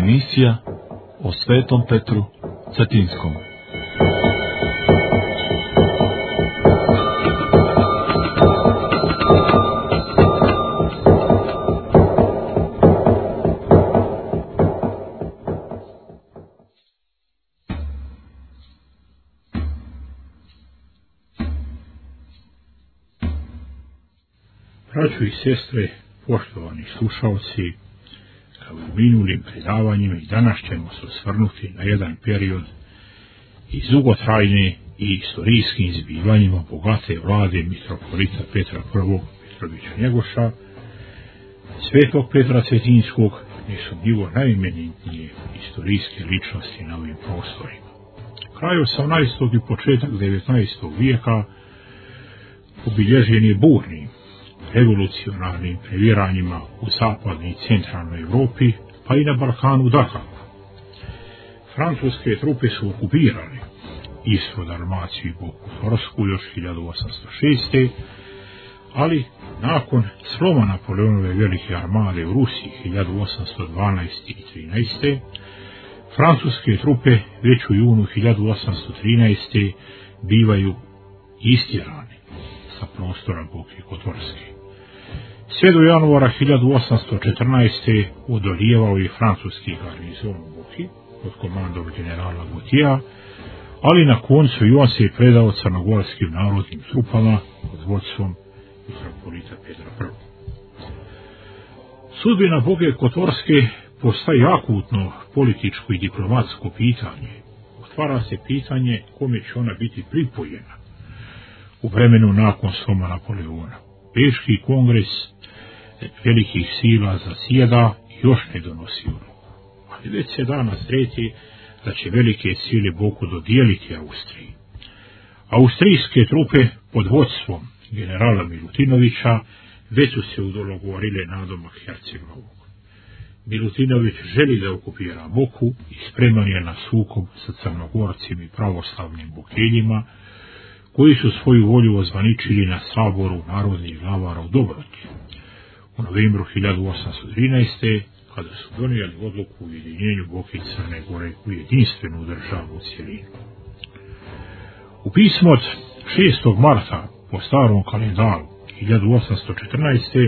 Emisija o Svetom Petru Cetinskom. Braćo i sestre, poštovani slušalci, kao u minulim predavanjima i danas ćemo se osvrnuti na jedan period iz dugotrajne i istorijskim zbivanjima bogate vlade mitropolita Petra I. Petrovića Njegoša, Svetog Petra Cetinskog, nesumnjivo najimenitnije istorijske ličnosti na ovim prostorima. Kraj 18. i početak 19. vijeka obilježen je burnim revolucionarnim previranjima u zapadnoj i centralnoj Evropi, pa i na Balkanu dakako. Francuske trupe su okupirale isto Dalmaciju i Boku Kotorsku još 1806. Ali nakon sloma Napoleonove velike armade u Rusiji 1812. i 13. francuske trupe već u junu 1813. bivaju istjerane sa prostora Boke Kotorske. Sve do januara 1814. odolijevao je francuski garnizon u Boki pod komandom generala Gauthiera, ali na koncu i on se je predao crnogorskim narodnim trupama pod vodstvom mitropolita Petra I. Sudbina Boke Kotorske postaje akutno političko i diplomatsko pitanje. Otvara se pitanje kome će ona biti pripojena u vremenu nakon sloma Napoleona. Bečki kongres velikih sila zasjeda i još ne donosi odluku. Ali već se da nastreti da će velike sile Boku dodijeliti Austriji. Austrijske trupe pod vodstvom generala Milutinovića već su se udogovorile nadomak Hercegovog. Milutinović želi da okupira Boku i spreman je na sukob sa Crnogorcima i pravoslavnim Bokeljima, koji su svoju volju ozvaničili na saboru narodnih glavara u Dobroti u novembru 1813. kada su donijeli odluku o ujedinjenju Boke i Crne Gore u jedinstvenu državu u cjelini. U pismu od 6. marta po starom kalendaru 1814.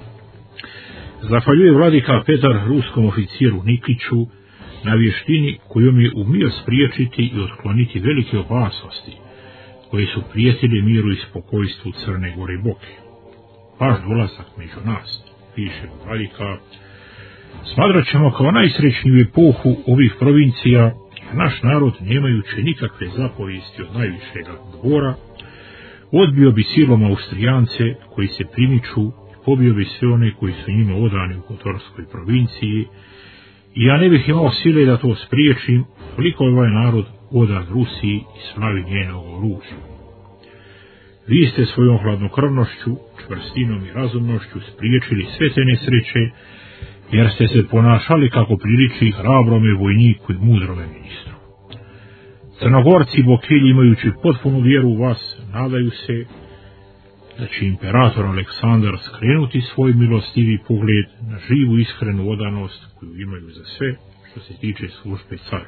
zahvaljuje vladika Petar ruskom oficijeru Nikliću na vještini kojom je umio spriječiti i otkloniti velike opasnosti koje su prijetili miru i spokojstvu Crne Gore i Boke. Vaš dolazak među nas, piše vladika, smatrat ćemo kao najsrećniju epohu ovih provincija, jer naš narod, nemajući nikakve zapovijesti od najvišega dvora, odbio bi silom Austrijance koji se primiču, pobio bi sve one koji su njima odani u Kotorskoj provinciji, i ja ne bih imao sile da to spriječim, koliko je ovaj narod odan Rusiji i slavi njenog oružja. Vi ste svojom hladnokrvnošću, čvrstinom i razumnošću spriječili sve te nesreće, jer ste se ponašali kako priliči hrabrome vojniku i mudrome ministru. Crnogorci i Bokelji, imajući potpunu vjeru u vas, nadaju se da će imperator Aleksandar skrenuti svoj milostivi pogled na živu iskrenu odanost koju imaju za sve što se tiče službe caru.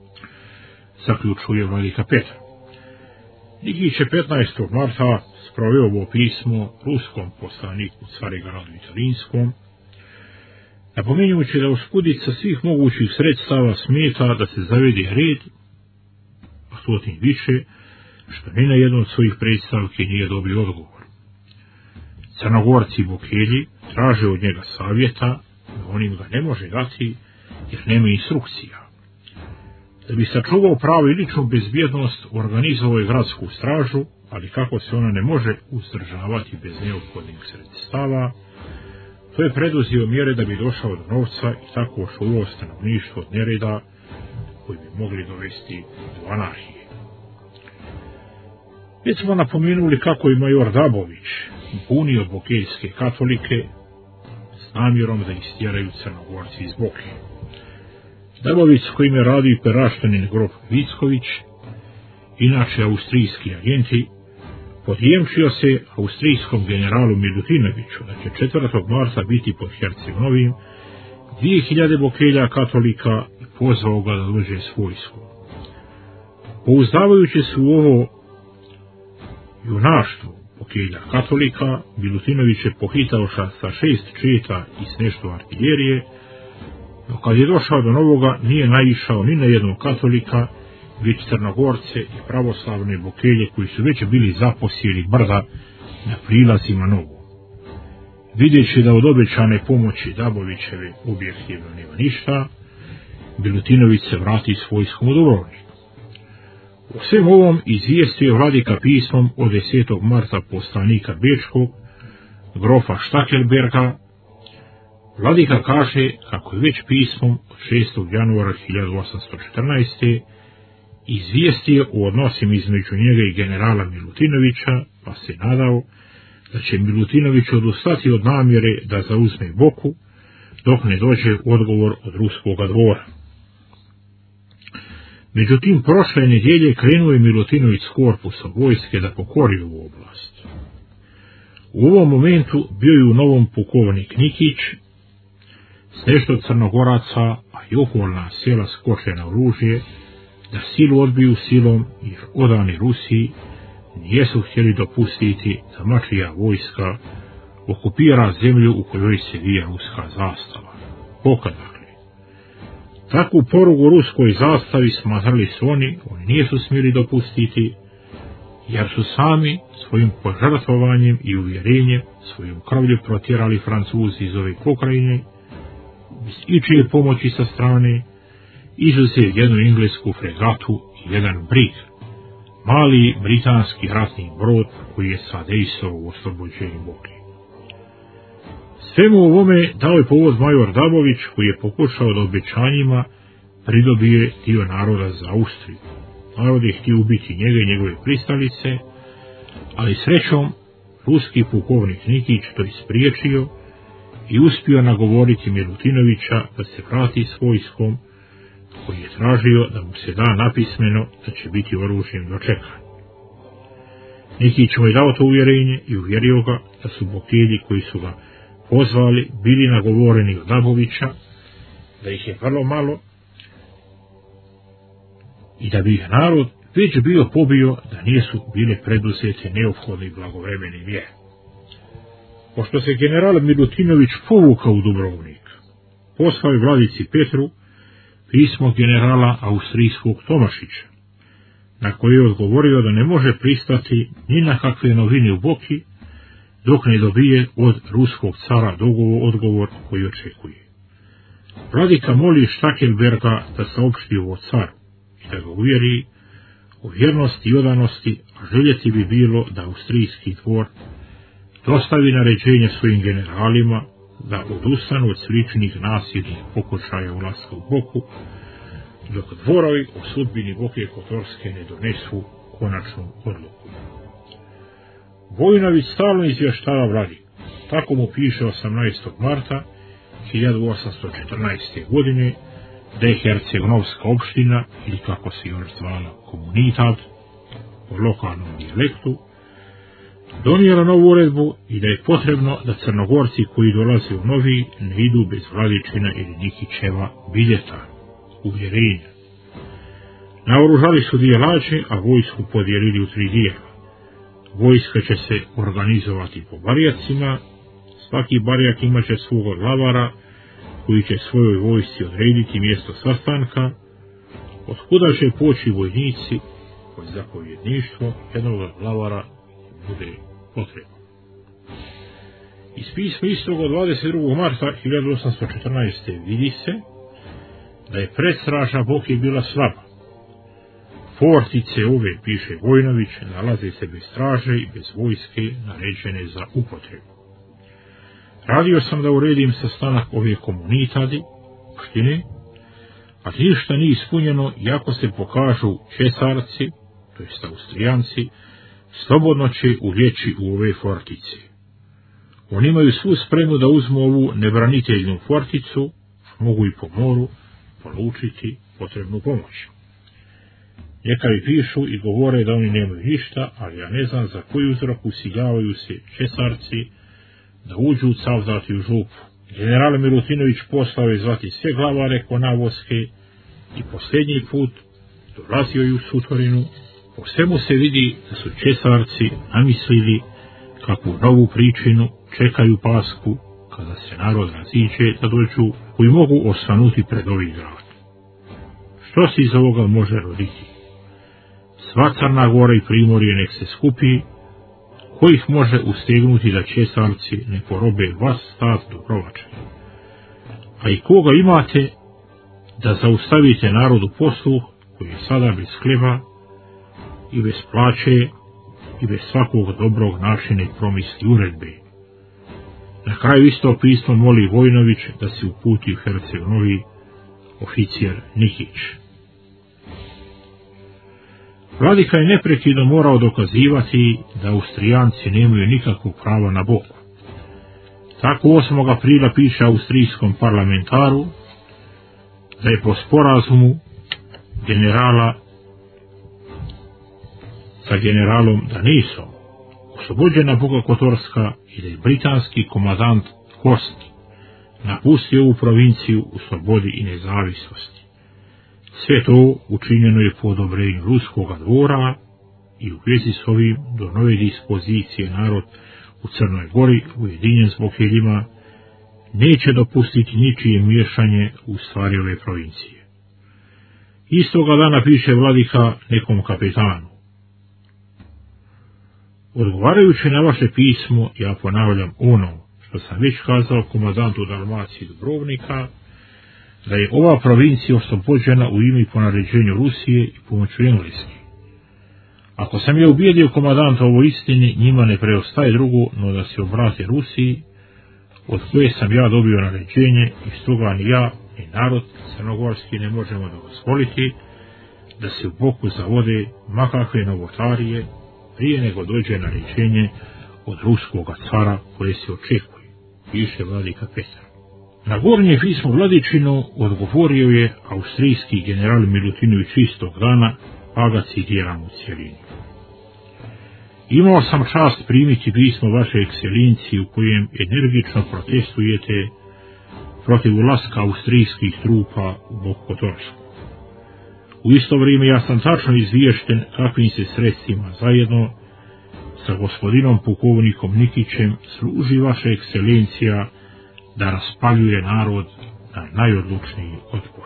Zaključuje vladika Petar. Nikić je 15. marta sproveo ovo pismo ruskom poslaniku Carigradu Italinskom, napominjući da usput sa svih mogućih sredstava smeta da se zavede red, a to tim više što ni na jednu od svojih predstavki nije dobio odgovor. Crnogorci i Bokelji traže od njega savjeta, da on im ga ne može dati jer nema instrukcija. Da bi sačuvao pravo i ličnu bezbjednost, organizovao je gradsku stražu, ali kako se ona ne može uzdržavati bez neophodnih sredstava, to je preduzeo mjere da bi došao do novca i tako očuvao stanovništvo od nereda koji bi mogli dovesti do anarhije. Već smo napomenuli kako je major Dabović bunio bokeljske katolike s namjerom da istjeraju Crnogorci iz Boke. Dabović, s kojim je radio peraštanin grof Vicković, inače austrijski agenti, podjemčio se austrijskom generalu Milutinoviću da će 4. marta biti pod Herceg Novim, 2000 bokelja katolika i pozvao ga da dođe s vojskom. Pouzdavajući se u ovo junaštvo bokelja katolika, Milutinović je pohitao sa 6 četa i s nešto artiljerije, no kad je došao do Novoga nije naišao ni na jednog katolika, već Crnogorce i pravoslavne bokelje koji su već bili zaposjeli brda na prilazima Novu. Videći da od obećane pomoći Dabovićeve objektivno nema ništa, Milutinović se vrati s vojskom u Dubrovnik. U svem ovom izvijestio je vladika pismom od 10. marta poslanika Bečkog, grofa Štakelberga. Vladika kaže kako je već pismom od 6. januara 1814. izvijestio o odnosima između njega i generala Milutinovića, pa se nadao da će Milutinović odustati od namjere da zauzme Boku, dok ne dođe odgovor od ruskoga dvora. Međutim, prošle nedjelje krenuo je Milutinović s korpusom vojske da pokori ovu oblast. U ovom momentu bio je u Novom pukovnik Nikić, s nešto Crnogoraca, a i okolna sela skoče na oružje, da silu odbiju silom, jer odani Rusiji nijesu htjeli dopustiti da mačija vojska okupira zemlju u kojoj se vija ruska zastava. Boka dakle. Takvu porugu ruskoj zastavi smatrali su oni nijesu smjeli dopustiti, jer su sami svojim požrtvovanjem i uvjerenjem, svojom krvlju protjerali Francuzi iz ove pokrajine, bez ičije pomoći sa strane, izuzev jednu englesku fregatu i jedan brig, mali britanski ratni brod koji je sadejstvovao u oslobođenju Boke. Svemu ovome dao je povod major Dabović, koji je pokušao da obećanjima pridobije dio naroda za Austriju. Narod je htio ubiti njega i njegove pristalice, ali srećom ruski pukovnik Nikić to ispriječio i uspio nagovoriti Milutinovića da se vrati s vojskom, koji je tražio da mu se da napismeno da će biti oružjem dočekan. Nikić mu je dao to uvjerenje i uvjerio ga da su bokelji koji su ga pozvali bili nagovoreni od Dabovića, da ih je vrlo malo i da bi ih narod već bio pobio da nisu bile preduzete neophodne i blagovremene mjere. Pošto se general Milutinović povukao u Dubrovnik, poslao je vladici Petru pismo generala austrijskog Tomašića, na koje je odgovorio da ne može pristati ni na kakve novine u Boki, dok ne dobije od ruskog cara odgovor koji očekuje. Vladika moli Štakelberga da saopšti ovo caru i da ga uvjeri u vjernosti i odanosti, a željeti bi bilo da austrijski dvor dostavi naređenje svojim generalima da odustanu od sličnih nasilnih pokušaja ulaska u Boku, dok dvorovi o sudbini Boke Kotorske ne donesu konačnu odluku. Vojinović stalno izvještava vladi. Tako mu piše 18. marta 1814. godine da je Herceg-Novska opština, ili kako se još zvala Komunitat, po lokalnom dijalektu, donijela novu uredbu i da je potrebno da Crnogorci koji dolaze u Novi ne idu bez Vladičina ili Nikićeva biljeta, uvjerenja. Naoružali su dijelače, a vojsku podijelili u 3 dijela. Vojska će se organizovati po barijacima, svaki barijak imaće svog glavara koji će svojoj vojsci odrediti mjesto sastanka, od kuda će poći vojnici pod zapovjedništvo jednog glavara bude potrebno. Iz pisma istog od 22. marta 1814. vidi se da je predstraža Boke bila slaba. Fortice ove, piše Vojinović, nalaze se bez straže i bez vojske naređene za upotrebu. Radio sam da uredim sastanak ove komunitadi, opštine, a ništa nije ispunjeno, iako se pokažu Česarci, to jest Austrijanci, slobodno će uljeći u ove fortice. Oni imaju svu spremu da uzmu ovu nebraniteljnu forticu, mogu i po moru polučiti potrebnu pomoć. Neka mi pišu i govore da oni nemaju ništa, ali ja ne znam za koji uzrok usiljavaju se Česarci da uđu u Cavdati u župu, General Milutinović poslao je zvati sve glavare Konavoske i posljednji put dolazio je u Sutorinu. Po svemu se vidi da su česarci namislili kakvu novu pričinu čekaju Pasku, kada se narod raziđe da dođu, koji mogu osvanuti pred ovih grad. Što se iz ovoga može roditi? Sva Crna Gora i Primorje nek se skupi, ko ih može ustegnuti da česarci ne porobe vas stat Dobrovača? A i koga imate da zaustavite narodu posluh, koji je sada bez hleba i bez plaće i bez svakog dobrog načina i promisli uredbe? Na kraju isto pismo moli Vojnović da se uputi u Herceg-Novi oficijer Nikić. Vladika je neprekidno morao dokazivati da Austrijanci nemaju nikakvog prava na Boku. Tako 8. aprila piše austrijskom parlamentaru da je po sporazumu generala sa generalom Danisom oslobođena Boka Kotorska i da je britanski komandant Horst napustio ovu provinciju u slobodi i nezavisnosti. Sve to učinjeno je po odobrenju ruskog dvora i u vezi s ovim do nove dispozicije narod u Crnoj Gori ujedinjen s Bokeljima neće dopustiti ničije miješanje u stvari ove provincije. Istoga dana piše vladika nekom kapetanu: odgovarajući na vaše pismo, ja ponavljam ono što sam već kazao komandantu Dalmacije Dubrovnika, da je ova provincija oslobođena u ime i po naređenju Rusije i pomoću Engleske. Ako sam je ubijedio komandanta ovo istini, njima ne preostaje drugo no da se obrate Rusiji, od koje sam ja dobio naređenje, i stoga ni ja ni narod crnogorski ne možemo dozvoliti da se u Boku zavode makakve novotarije prije nego dođe naređenje od ruskog cara koje se očekuje, piše vladika Petar. Na gornje pismo Vladičino odgovorio je austrijski general Milutinović istog dana, pa ga citiram u cjelini. Imao sam čast primiti pismo vaše ekscelencije u kojem energično protestujete protiv ulaska austrijskih trupa u Boku Kotorsku. U isto vrijeme ja sam tačno izviješten kakvim se sredstvima zajedno sa gospodinom pukovnikom Nikićem služi vaša ekscelencija da raspaljuje narod na najodlučniji otpor.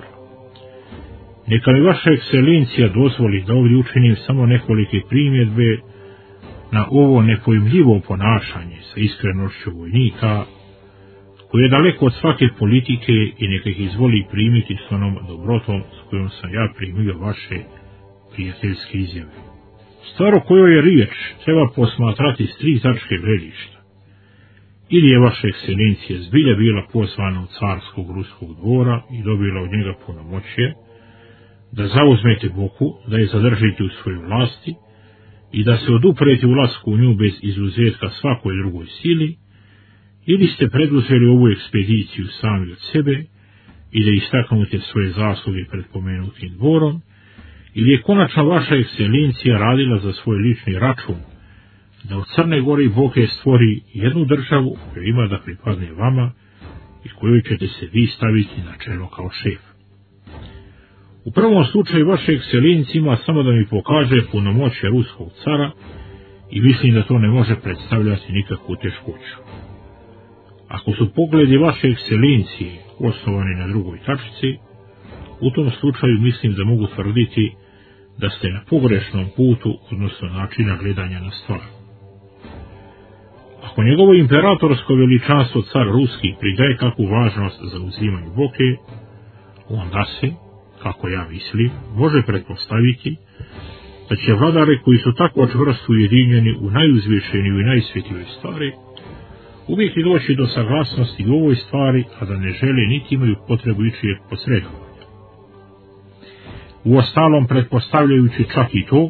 Neka mi vaša ekscelencija dozvoli da ovdje učinim samo nekolike primjedbe na ovo nepojmljivo ponašanje sa iskrenošću vojnika, koje je daleko od svake politike, i neka ih izvoli primiti s onom dobrotom s kojom sam ja primio vaše prijateljske izjave. Stvar o kojoj je riječ treba posmatrati s 3 tačke gledišta. Ili je vaša ekscelencija zbilja bila pozvana od carskog ruskog dvora i dobila od njega punomoćje da zauzmete Boku, da je zadržite u svojoj vlasti i da se oduprete ulasku u nju bez izuzetka svakoj drugoj sili, ili ste preduzeli ovu ekspediciju sami od sebe i da istaknute svoje zasluge pred pomenutim dvorom, ili je konačno vaša ekscelencija radila za svoj lični račun da od Crne Gore i Boke stvori jednu državu koja ima da pripadne vama i kojoj ćete se vi staviti na čelo kao šef. U prvom slučaju vaša ekscelencija ima samo da mi pokaže punomoćje ruskog cara i mislim da to ne može predstavljati nikakvu teškoću. Ako su pogledi vaše ekscelencije osnovani na drugoj tačci, u tom slučaju mislim da mogu tvrditi da ste na pogrešnom putu, odnosno načina gledanja na stvar. Ako njegovo imperatorsko veličanstvo car ruski pridaje kakvu važnost za uzimanju Boke, onda se, kako ja mislim, može pretpostaviti da će vladare koji su tako čvrsto ujedinjeni u najuzvišeniju i najsvetijoj stvari uvijek i doći do saglasnosti u ovoj stvari, a da ne žele niti imaju potrebu ičijeg posredovanja. Uostalom, pretpostavljajući čak i to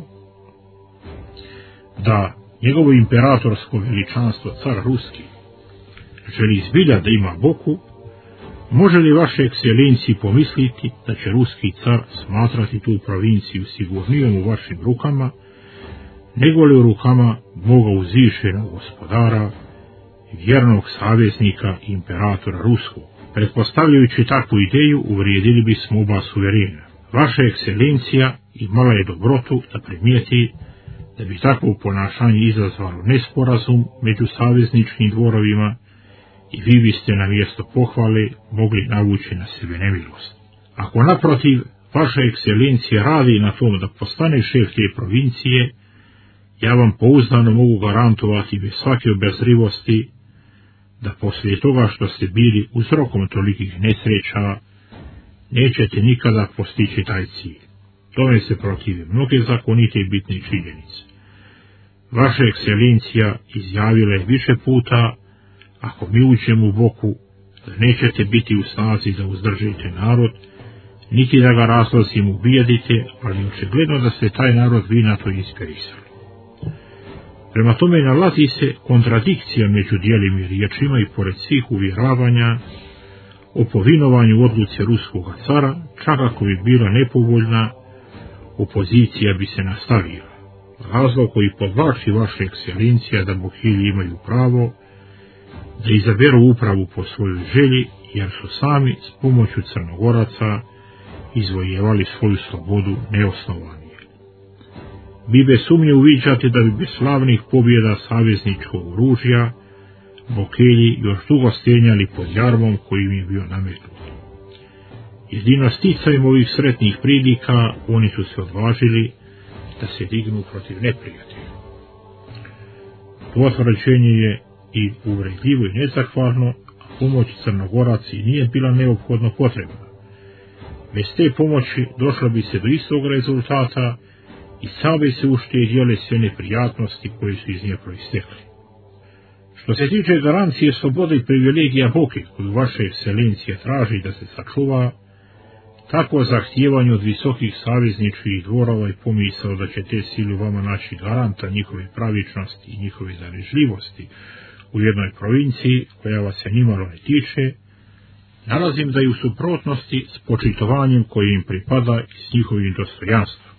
da njegovo imperatorsko veličanstvo car ruski želi zbilja da ima Boku, može li vaše ekscelenciji pomisliti da će ruski car smatrati tu provinciju sigurnijom u vašim rukama, nego li u rukama Boga uzvišenog gospodara vjernog saveznika imperatora Ruskog. Pretpostavljajući takvu ideju, uvrijedili bismo oba suverena. Vaša ekscelencija imala je dobrotu da primijeti da bi takvo ponašanje izazvalo nesporazum među savezničkim dvorovima i vi biste na mjesto pohvale mogli navući na sebe nemilost. Ako naprotiv, vaša ekscelencija radi na tom da postane šef te provincije, ja vam pouzdano mogu garantovati bez svake obazrivosti da poslije toga što ste bili uzrokom tolikih nesreća, nećete nikada postići taj cilj. Tome se protive mnoge zakonite i bitne činjenice. Vaša ekscelencija izjavila je više puta, ako mi uđemo u boku, da nećete biti u snazi da uzdržite narod, niti da ga razlozim ubijedite, ali očigledno da ste taj narod vi na to inspirisali. Prema tome nalazi se kontradikcija među dijelima i riječima i pored svih uvjeravanja o povinovanju odluci ruskog cara, čak ako bi bila nepovoljna, opozicija bi se nastavila. Razlog koji podvlači vaša ekscelencija da Bohilji imaju pravo da izaberu upravu po svojoj želji, jer su sami s pomoću Crnogoraca izvojevali svoju slobodu neosnovani. Vi bez sumnje uviđate da bi bez slavnih pobjeda savezničkog oružja Bokelji još dugo stenjali pod jarmom kojim je bio nametnut. Jedino sticajem ovih sretnih prilika oni su se odvažili da se dignu protiv neprijatelja. To tvrđenje je i uvredljivo i nezahvalno, a pomoć Crnogoraca nije bila neophodno potrebna. Bez te pomoći došlo bi se do istog rezultata i same se uštedjele sve neprijatnosti koje su iz nje proistekli. Što se tiče garancije slobode i privilegija Boke, koju vaša ekscelencija traži da se sačuva, tako zahtijevanje od visokih savezničkih dvorova i pomisao da će te sile vama naći garanta njihove pravičnosti i njihove darežljivosti u jednoj provinciji koja vas se nimalo ne tiče, nalazim da je u suprotnosti s počitovanjem koje im pripada i s njihovim dostojanstvom.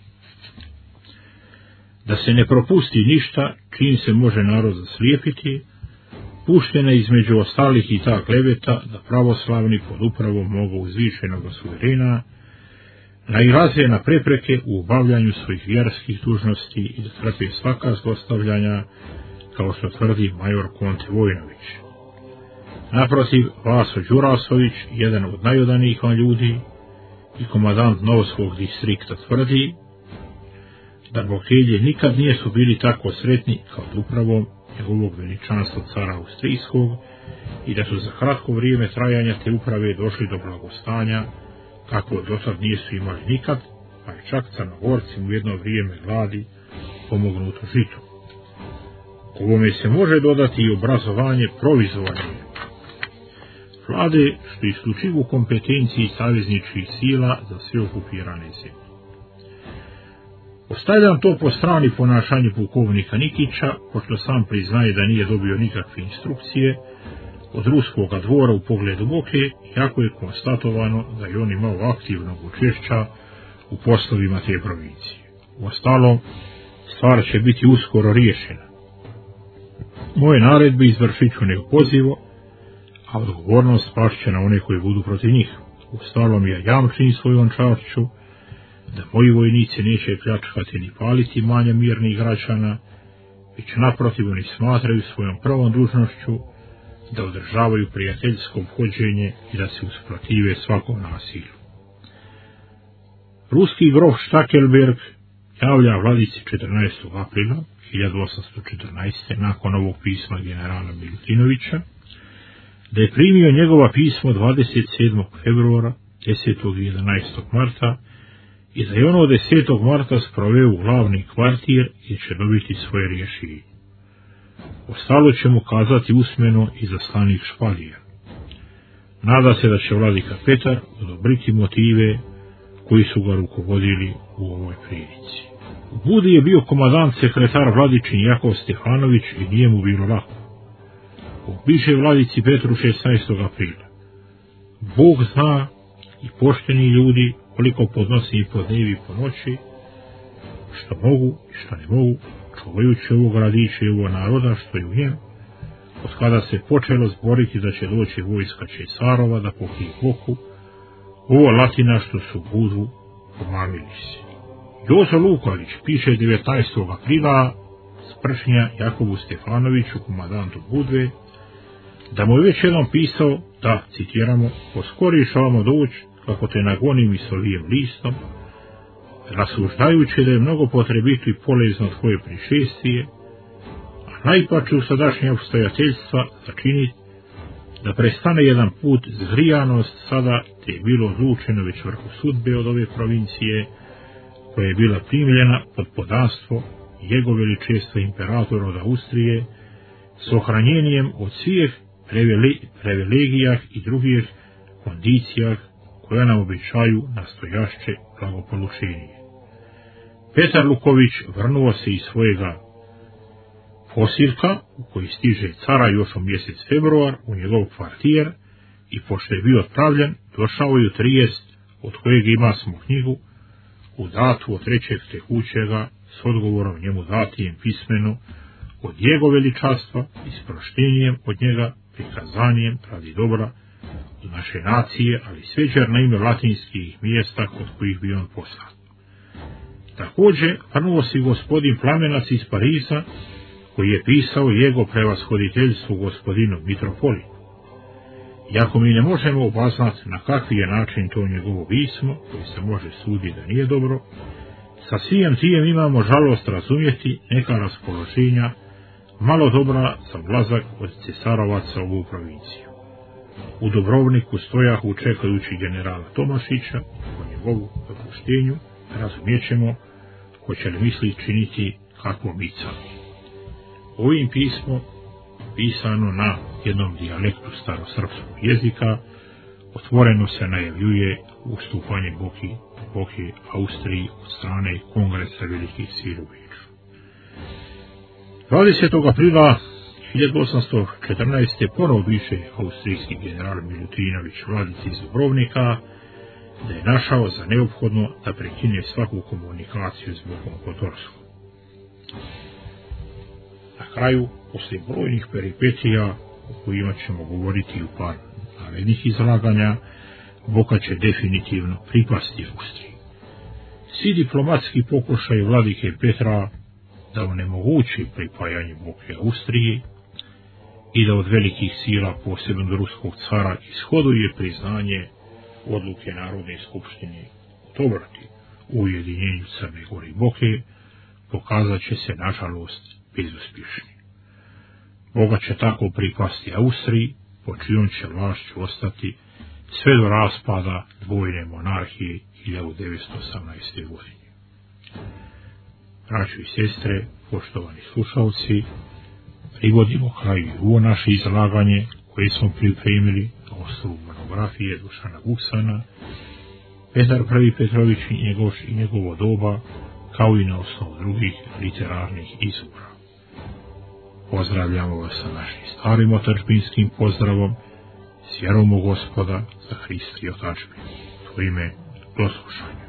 Da se ne propusti ništa, čim se može narod zaslijepiti, puštena između ostalih i ta kleveta da pravoslavni pod upravom mogu uzvišenog suverena nailaze na prepreke u obavljanju svojih vjerskih dužnosti i da trpe svaka zlostavljanja, kao što tvrdi major Konte Vojnović. Naprotiv, Vaso Đurasović, jedan od najodanijih vam ljudi i komadant Novskog distrikta, tvrdi da Bokelje nikad nisu bili tako sretni kao upravom njegovog veličanstva cara Austrijskog i da su za kratko vrijeme trajanja te uprave došli do blagostanja kako dosad nisu imali nikad, pa je čak Crnogorcima u jedno vrijeme gladi pomognuto žitu. Ovome se može dodati i obrazovanje provizorne vlade, što je isključivo u kompetenciji savezničkih sila za sve okupirane zemlje. Ostavljam to po strani ponašanje pukovnika Nikića, pošto sam priznaje da nije dobio nikakve instrukcije od ruskog dvora u pogledu Boke, iako je konstatovano da je on imao aktivnog učešća u poslovima te provincije. Uostalom, stvar će biti uskoro riješena. Moje naredbe izvršit ću neopozivo, a odgovornost pašće na one koji budu protiv njih. Uostalom, ja jamčim svojom čašću da moji vojnici neće pljačkati ni paliti manja mirnih građana, već naprotiv oni smatraju svojom prvom dužnošću da održavaju prijateljsko ophođenje i da se usprotive svakom nasilju. Ruski grof Štakelberg javlja vladici 14. aprila 1814. nakon ovog pisma generala Milutinovića, da je primio njegova pismo 27. februara, 10. i 11. marta i da je ono 10. marta sproveo u glavni kvartir i će dobiti svoje rješenje. Ostalo će mu kazati usmeno i zaslanik Špalija. Nada se da će vladika Petar odobriti motive koji su ga rukovodili u ovoj prilici. U Budi je bio komadant sekretar vladičin Jakov Stefanović i nije mu bilo lako. Piše vladici Petru 16. aprila. Bog zna i pošteni ljudi koliko podnosi i po dnevi i po noći, što mogu i što ne mogu, čuvajući ovog gradića i ovog naroda što je u njem, od kada se počelo zboriti da će doći vojska Česarova da pokrije Boku, ovo Latina što su Budvu pomamili se. Jozo Luković piše 19. aprila s Pršnja Jakovu Stefanoviću, komandantu Budve, da mu je već jednom pisao da, citiramo, poskoriš ovamo doći kako te nagonim i solijem listom, rasuždajući da je mnogo potrebito i polezno tvoje prišestije, a najpače u sadašnje obstojateljstva začiniti da prestane jedan put zgrijanost sada, te je bilo odlučeno već vrhu sudbe od ove provincije, koja je bila primljena pod podanstvo jego veličestva imperatora od Austrije, s ohranjenjem od svih privilegijah i drugih kondicijah koja nam običaju nastojašće blagopolučenije. Petar Luković vrnuo se iz svojega posilka, u koji stiže cara još u mjesec februar u njegov kvartijer, i pošto je bio otpravljen, došao je u Trijest, od kojeg ima smo knjigu, u datu od 3. tekućega, s odgovorom njemu datijem pismeno od jego veličastva i s proštenjem od njega, prikazanjem radi dobra od naše nacije, ali sveđer na ime latinskih mjesta kod kojih bi on poslan. Također, vrnuo si gospodin Plamenac iz Pariza, koji je pisao jego prevashoditeljstvu gospodinu Mitropolitu. Iako mi ne možemo obaznati na kakvi je način to njegovo pismo, koji se može suditi da nije dobro, sa svijem tijem imamo žalost razumjeti neka raspoloženja malo dobra za vlazak od cesarovaca u ovu provinciju. U Dubrovniku stojahu čekajući generala Tomašića, po njegovu dopuštenju razumjećemo hoće li misli činiti kakvo micanje. Ovim pismo, pisano na jednom dijalektu starosrpskog jezika, otvoreno se najavljuje ustupanje Boki Austriji od strane Kongresa velikih sila u Beču. 20. aprila 1814. ponovo biše austrijski general Milutinović Vladici iz Dubrovnika da je našao za neophodno da prekine svaku komunikaciju s Bokom Kotorskom. Na kraju, poslije brojnih peripetija o kojima ćemo govoriti u par narednih izlaganja, Boka će definitivno pripasti Austriji. Svi diplomatski pokušaj vladike Petra da onemogući pripajanje Boke Austriji i da od velikih sila, posebno od ruskog cara, ishoduje priznanje odluke Narodne skupštine odobrati u ujedinjenju Crne Gore i Boke, pokazat će se, nažalost, bezuspješni. Boga će tako pripasti Austriji, po čijom će vlašću ostati sve do raspada dvojne monarhije 1918. godine. Braćo i sestre, poštovani slušalci, privodimo kraju i ovo naše izlaganje koje smo pripremili na osnovu monografije Dušana Vuksana, Petar I. Petrović i njegovo doba, kao i na osnovu drugih literarnih izvora. Pozdravljamo vas sa našim starim otadžbinskim pozdravom, s vjerom u Gospoda za Hristi otadžbinu. U ime, do slušanja.